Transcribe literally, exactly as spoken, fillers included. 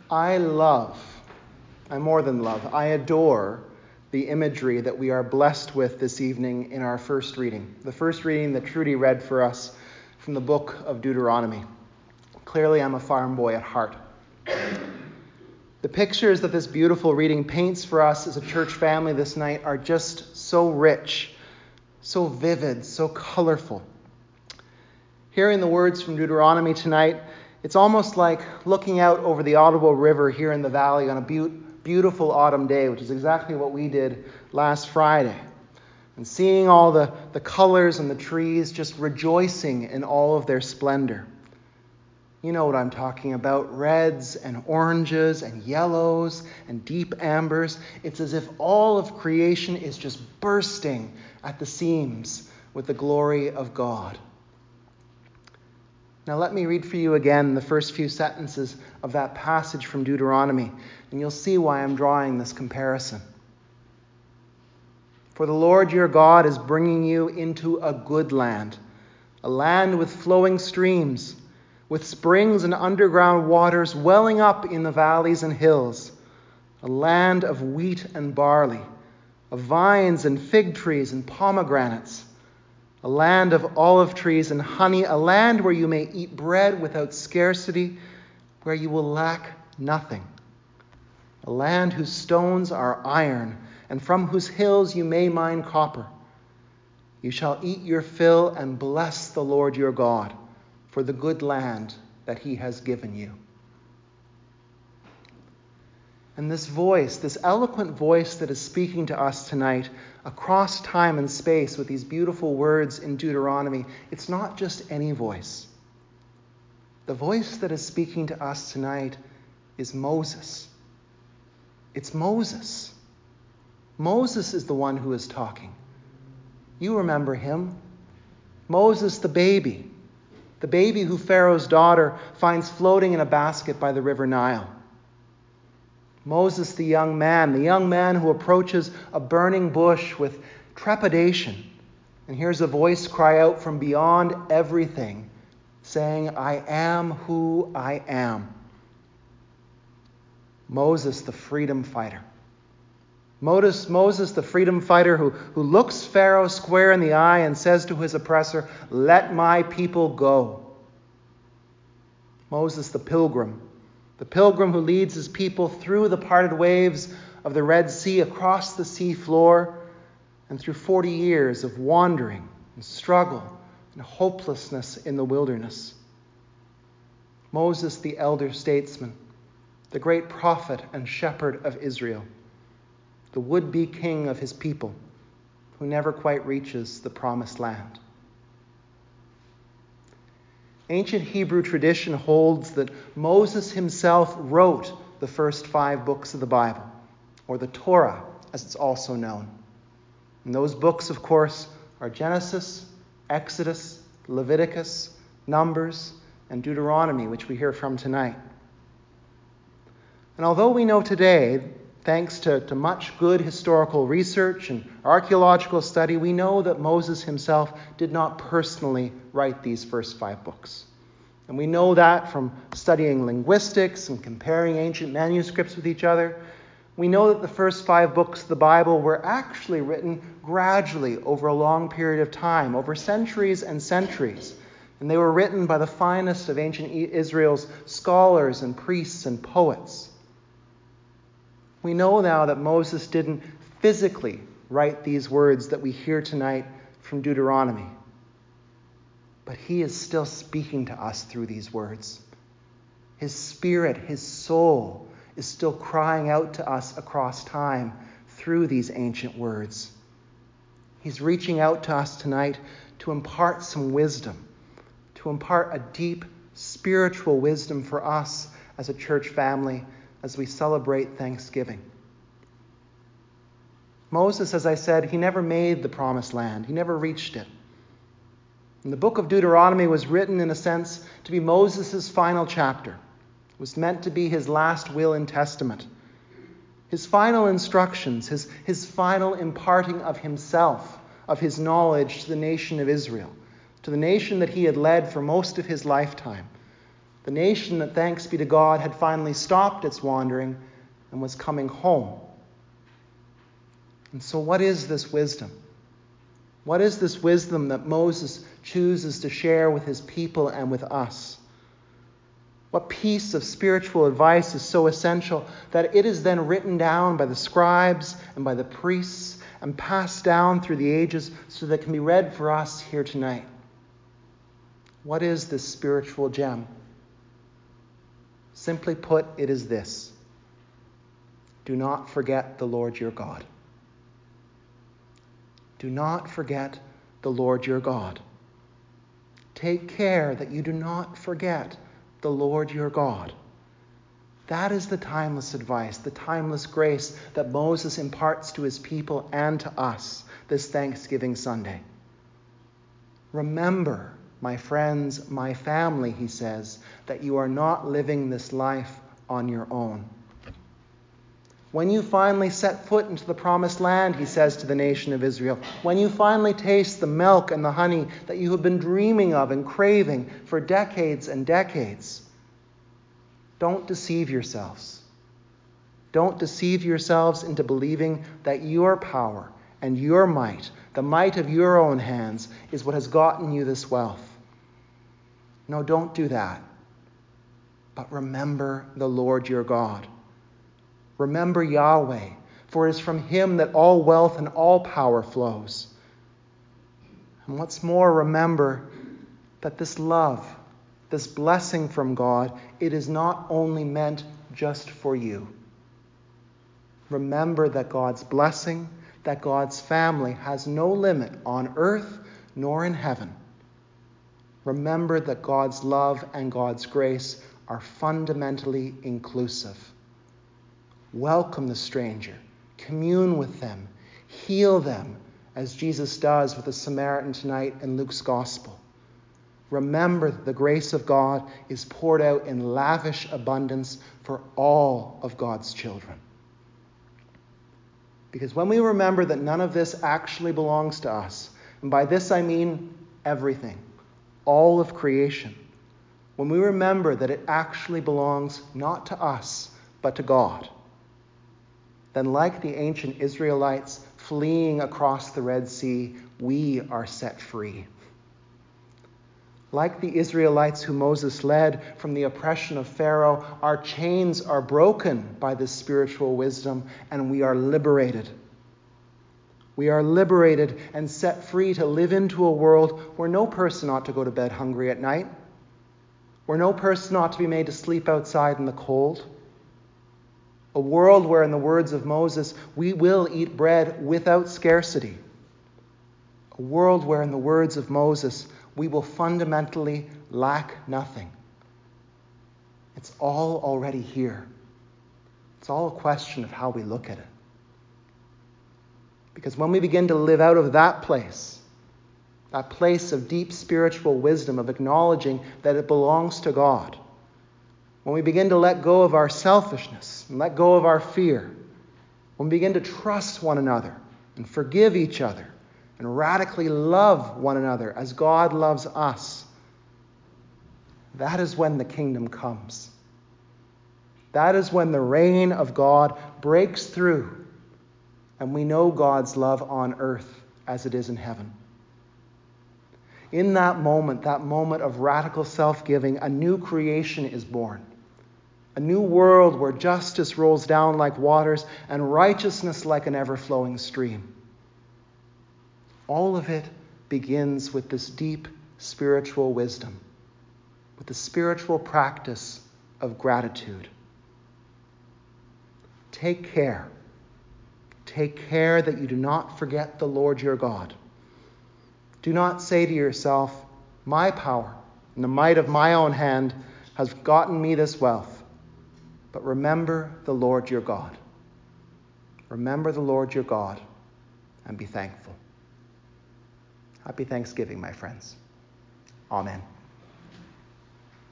I love, I more than love, I adore the imagery that we are blessed with this evening in our first reading. The first reading that Trudy read for us from the book of Deuteronomy. Clearly, I'm a farm boy at heart. The pictures that this beautiful reading paints for us as a church family this night are just so rich, so vivid, so colorful. Hearing the words from Deuteronomy tonight, it's almost like looking out over the Ottawa River here in the valley on a be- beautiful autumn day, which is exactly what we did last Friday. And seeing all the, the colors and the trees just rejoicing in all of their splendor. You know what I'm talking about. Reds and oranges and yellows and deep ambers. It's as if all of creation is just bursting at the seams with the glory of God. Now let me read for you again the first few sentences of that passage from Deuteronomy, and you'll see why I'm drawing this comparison. For the Lord your God is bringing you into a good land, a land with flowing streams, with springs and underground waters welling up in the valleys and hills, a land of wheat and barley, of vines and fig trees and pomegranates, a land of olive trees and honey, a land where you may eat bread without scarcity, where you will lack nothing. A land whose stones are iron, and from whose hills you may mine copper. You shall eat your fill and bless the Lord your God for the good land that he has given you. And this voice, this eloquent voice that is speaking to us tonight across time and space with these beautiful words in Deuteronomy, it's not just any voice. The voice that is speaking to us tonight is Moses. It's Moses. Moses is the one who is talking. You remember him. Moses the baby. The baby who Pharaoh's daughter finds floating in a basket by the river Nile. Moses the young man, the young man who approaches a burning bush with trepidation and hears a voice cry out from beyond everything, saying, I am who I am. Moses the freedom fighter. Moses, Moses the freedom fighter who, who looks Pharaoh square in the eye and says to his oppressor, let my people go. Moses the pilgrim. The pilgrim who leads his people through the parted waves of the Red Sea, across the sea floor, and through forty years of wandering and struggle and hopelessness in the wilderness. Moses the elder statesman, the great prophet and shepherd of Israel, the would-be king of his people, who never quite reaches the promised land. Ancient Hebrew tradition holds that Moses himself wrote the first five books of the Bible, or the Torah, as it's also known. And those books, of course, are Genesis, Exodus, Leviticus, Numbers, and Deuteronomy, which we hear from tonight. And although we know today, thanks to, to much good historical research and archaeological study, we know that Moses himself did not personally write these first five books. And we know that from studying linguistics and comparing ancient manuscripts with each other. We know that the first five books of the Bible were actually written gradually over a long period of time, over centuries and centuries. And they were written by the finest of ancient Israel's scholars and priests and poets. We know now that Moses didn't physically write these words that we hear tonight from Deuteronomy. But he is still speaking to us through these words. His spirit, his soul, is still crying out to us across time through these ancient words. He's reaching out to us tonight to impart some wisdom, to impart a deep spiritual wisdom for us as a church family as we celebrate Thanksgiving. Moses, as I said, he never made the promised land. He never reached it. And the book of Deuteronomy was written, in a sense, to be Moses' final chapter. It was meant to be his last will and testament. His final instructions, his, his final imparting of himself, of his knowledge to the nation of Israel, to the nation that he had led for most of his lifetime, The nation that, thanks be to God, had finally stopped its wandering and was coming home. And so what is this wisdom? What is this wisdom that Moses chooses to share with his people and with us? What piece of spiritual advice is so essential that it is then written down by the scribes and by the priests and passed down through the ages so that it can be read for us here tonight? What is this spiritual gem? Simply put, it is this: do not forget the Lord your God. Do not forget the Lord your God. Take care that you do not forget the Lord your God. That is the timeless advice, the timeless grace that Moses imparts to his people and to us this Thanksgiving Sunday. Remember, my friends, my family, he says, that you are not living this life on your own. When you finally set foot into the promised land, he says to the nation of Israel, when you finally taste the milk and the honey that you have been dreaming of and craving for decades and decades, don't deceive yourselves. Don't deceive yourselves into believing that your power and your might, the might of your own hands, is what has gotten you this wealth. No, don't do that. But remember the Lord your God. Remember Yahweh, for it is from him that all wealth and all power flows. And what's more, remember that this love, this blessing from God, it is not only meant just for you. Remember that God's blessing, that God's family has no limit on earth nor in heaven. Remember that God's love and God's grace are fundamentally inclusive. Welcome the stranger, commune with them, heal them, as Jesus does with the Samaritan tonight in Luke's Gospel. Remember that the grace of God is poured out in lavish abundance for all of God's children. Because when we remember that none of this actually belongs to us, and by this I mean everything, all of creation, when we remember that it actually belongs not to us, but to God, then like the ancient Israelites fleeing across the Red Sea, we are set free. Like the Israelites who Moses led from the oppression of Pharaoh, our chains are broken by this spiritual wisdom, and we are liberated. We are liberated and set free to live into a world where no person ought to go to bed hungry at night, where no person ought to be made to sleep outside in the cold. A world where, in the words of Moses, we will eat bread without scarcity. A world where, in the words of Moses, we will fundamentally lack nothing. It's all already here. It's all a question of how we look at it. Because when we begin to live out of that place, that place of deep spiritual wisdom, of acknowledging that it belongs to God, when we begin to let go of our selfishness and let go of our fear, when we begin to trust one another and forgive each other and radically love one another as God loves us, that is when the kingdom comes. That is when the reign of God breaks through and we know God's love on earth as it is in heaven. In that moment, that moment of radical self-giving, a new creation is born. A new world where justice rolls down like waters and righteousness like an ever-flowing stream. All of it begins with this deep spiritual wisdom, with the spiritual practice of gratitude. Take care. Take care that you do not forget the Lord your God. Do not say to yourself, my power and the might of my own hand has gotten me this wealth. But remember the Lord your God. Remember the Lord your God and be thankful. Happy Thanksgiving, my friends. Amen.